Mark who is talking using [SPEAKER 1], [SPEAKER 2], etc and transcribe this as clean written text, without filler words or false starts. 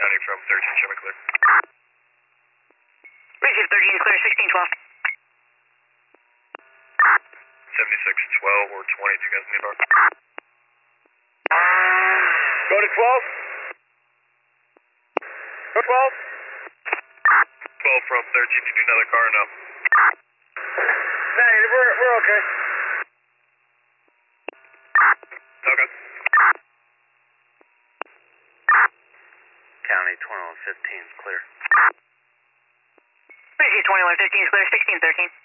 [SPEAKER 1] County from 13, show me clear.
[SPEAKER 2] Receive 13 clear, 1612.
[SPEAKER 1] 7612 or 20, do you guys need bar?
[SPEAKER 3] Go to 12. Go 12.
[SPEAKER 1] 12 from 13, do you need another car or no?
[SPEAKER 3] Nah, we're okay.
[SPEAKER 1] Okay.
[SPEAKER 4] County 2115 is clear.
[SPEAKER 2] Receive 2115 clear, 1613.